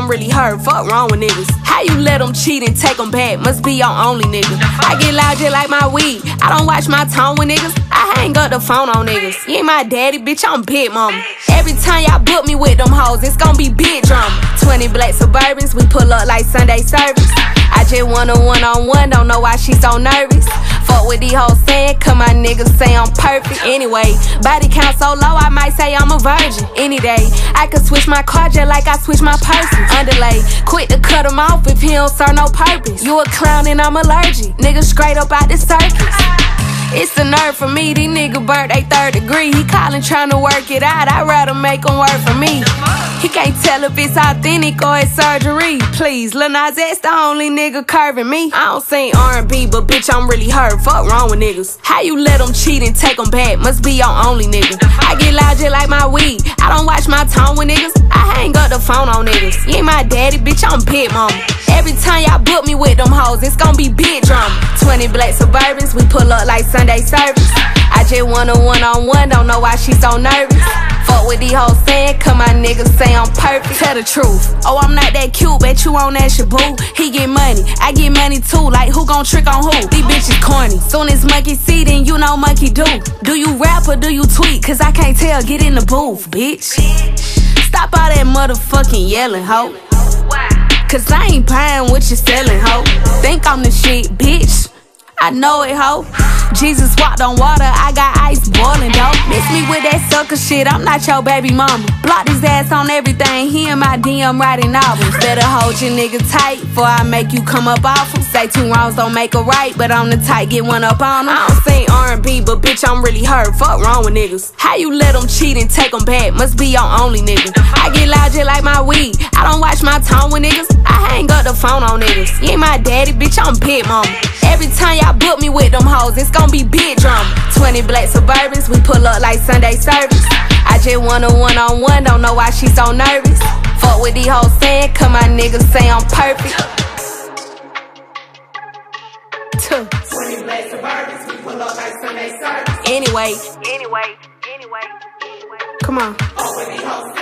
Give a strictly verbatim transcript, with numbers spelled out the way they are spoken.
I'm really hurt. Fuck wrong with niggas. How you let them cheat and take them back? Must be your only nigga. I get loud just like my weed. I don't watch my tone with niggas. I hang up the phone on niggas. You ain't my daddy, bitch, I'm big mama. Every time y'all book me with them hoes, it's gon' be big drama. twenty black Suburbans, we pull up like Sunday service. I just want a one-on-one, don't know why she so nervous. Fuck with these hoes saying, cause my niggas say I'm perfect. Anyway, body count so low, I might say I'm a virgin. Any day, I could switch my car just like I switch my person. Underlay, quick to cut him off if he don't serve no purpose. You a clown and I'm allergic, niggas straight up out the circus. It's the nerve for me, these niggas birthday third degree. He callin' tryna work it out, I'd rather make him work for me. He can't tell if it's authentic or it's surgery. Please, Lil Nas X the only nigga curving me. I don't sing R and B, but bitch, I'm really hurt. Fuck wrong with niggas. How you let them cheat and take them back? Must be your only nigga. I get loud just like my weed. I don't watch my tone with niggas. I hang up the phone on niggas. You ain't my daddy, bitch, I'm big mama. Every time y'all book me with them hoes, it's gon' be big drama. twenty black Suburbans, we pull up like Sunday service. I just want a one-on-one, don't know why she so nervous. Fuck with these hoes saying, cause my niggas say I'm perfect. Tell the truth, oh I'm not that cute, bet you on that shit boo. He get money, I get money too, like who gon' trick on who? These bitches corny, soon as monkey see then you know monkey do. Do you rap or do you tweet? Cause I can't tell, get in the booth, bitch. Stop all that motherfucking yelling, ho. Cause I ain't buying what you selling, ho. Think I'm the shit, bitch. I know it, ho. Jesus walked on water, I got ice boiling, though. Miss me with that sucker shit, I'm not your baby mama. Block his ass on everything, he in my D M writing novels. Better hold your nigga tight, before I make you come up off him. Say two wrongs don't make a right, but on the tight, get one up on him. I don't sing R and B, but bitch, I'm really hurt. Fuck wrong with niggas. How you let them cheat and take them back? Must be your only nigga. I get loud just like my weed. I don't watch my tone with niggas. I hang up the phone on niggas. You ain't my daddy, bitch, I'm big mama. Every time y'all book me with them hoes, it's gon' be big drama. twenty black Suburbans, we pull up like Sunday service. I just want a one-on-one, don't know why she so nervous. Fuck with these hoes saying, cause my niggas say I'm perfect. twenty black Suburbans, we pull up like Sunday service. Anyway, anyway, anyway, anyway. Come on.